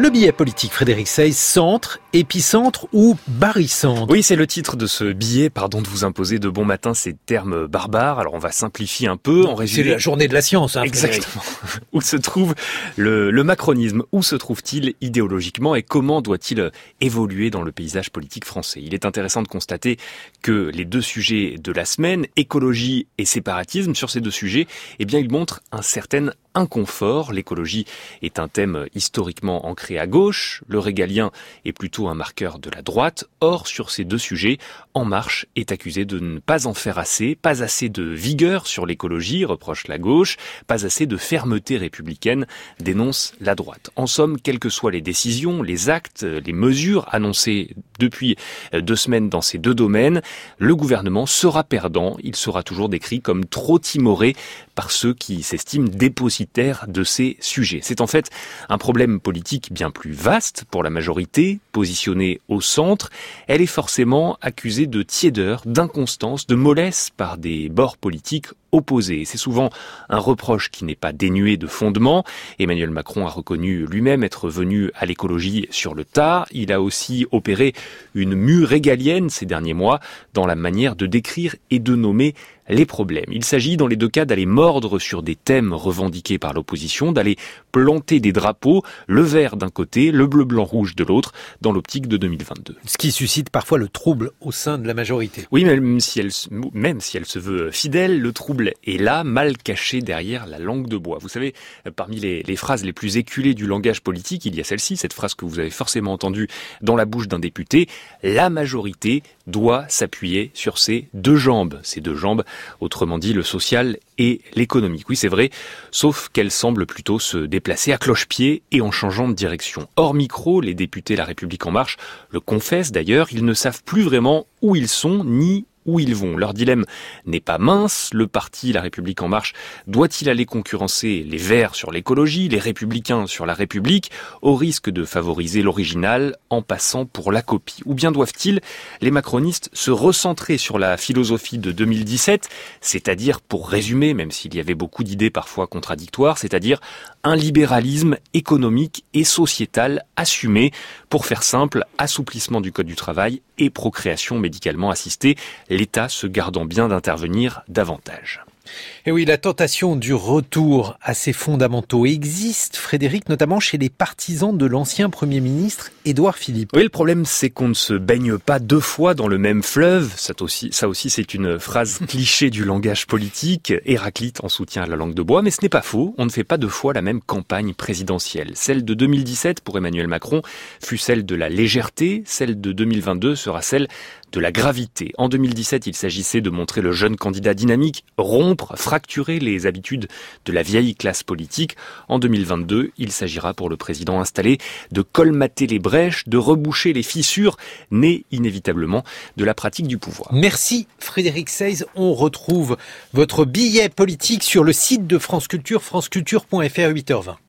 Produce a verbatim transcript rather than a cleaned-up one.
Le billet politique, Frédéric Seyss, centre, épicentre ou barycentre? Oui, c'est le titre de ce billet. Pardon de vous imposer de bon matin ces termes barbares. Alors on va simplifier un peu. En résumé, c'est la journée de la science, hein, exactement. Où se trouve le, le macronisme? Où se trouve-t-il idéologiquement et comment doit-il évoluer dans le paysage politique français? Il est intéressant de constater que les deux sujets de la semaine, écologie et séparatisme, sur ces deux sujets, eh bien, ils montrent un certain inconfort. L'écologie est un thème historiquement ancré à gauche, le régalien est plutôt un marqueur de la droite. Or, sur ces deux sujets, En Marche est accusé de ne pas en faire assez, pas assez de vigueur sur l'écologie, reproche la gauche, pas assez de fermeté républicaine, dénonce la droite. En somme, quelles que soient les décisions, les actes, les mesures annoncées depuis deux semaines dans ces deux domaines, le gouvernement sera perdant. Il sera toujours décrit comme trop timoré par ceux qui s'estiment dépositaires de ces sujets. C'est en fait un problème politique bien plus vaste pour la majorité, positionnée au centre. Elle est forcément accusée de tiédeur, d'inconstance, de mollesse par des bords politiques opposés. C'est souvent un reproche qui n'est pas dénué de fondement. Emmanuel Macron a reconnu lui-même être venu à l'écologie sur le tard. Il a aussi opéré une mue régalienne ces derniers mois dans la manière de décrire et de nommer les problèmes. Il s'agit dans les deux cas d'aller mordre sur des thèmes revendiqués par l'opposition, d'aller planter des drapeaux, le vert d'un côté, le bleu, blanc, rouge de l'autre, dans l'optique de deux mille vingt-deux. Ce qui suscite parfois le trouble au sein de la majorité. Oui, même si elle, même si elle se veut fidèle, le trouble est là, mal caché derrière la langue de bois. Vous savez, parmi les, les phrases les plus éculées du langage politique, il y a celle-ci, cette phrase que vous avez forcément entendue dans la bouche d'un député, la majorité doit s'appuyer sur ses deux jambes. Ces deux jambes, autrement dit le social et l'économique. Oui, c'est vrai, sauf qu'elle semble plutôt se déplacer à cloche-pied et en changeant de direction. Hors micro, les députés La République En Marche le confessent d'ailleurs, ils ne savent plus vraiment où ils sont ni où ils vont. Leur dilemme n'est pas mince. Le parti La République En Marche doit-il aller concurrencer les Verts sur l'écologie, les Républicains sur la République, au risque de favoriser l'original en passant pour la copie? Ou bien doivent-ils, les macronistes, se recentrer sur la philosophie de deux mille dix-sept, c'est-à-dire, pour résumer, même s'il y avait beaucoup d'idées parfois contradictoires, c'est-à-dire un libéralisme économique et sociétal assumé, pour faire simple, assouplissement du Code du travail et procréation médicalement assistée, l'État se gardant bien d'intervenir davantage. Et oui, la tentation du retour à ces fondamentaux existe, Frédéric, notamment chez les partisans de l'ancien Premier ministre Édouard Philippe. Oui, le problème, c'est qu'on ne se baigne pas deux fois dans le même fleuve. Ça aussi, ça aussi c'est une phrase cliché du langage politique. Héraclite en soutien à la langue de bois, mais ce n'est pas faux. On ne fait pas deux fois la même campagne présidentielle. Celle de deux mille dix-sept, pour Emmanuel Macron, fut celle de la légèreté. Celle de deux mille vingt-deux sera celle de la gravité. En deux mille dix-sept, il s'agissait de montrer le jeune candidat dynamique, rompre, fracturer les habitudes de la vieille classe politique. En deux mille vingt-deux, il s'agira pour le président installé de colmater les brèches, de reboucher les fissures nées inévitablement de la pratique du pouvoir. Merci Frédéric Seyss. On retrouve votre billet politique sur le site de France Culture, franceculture point f r, huit heures vingt.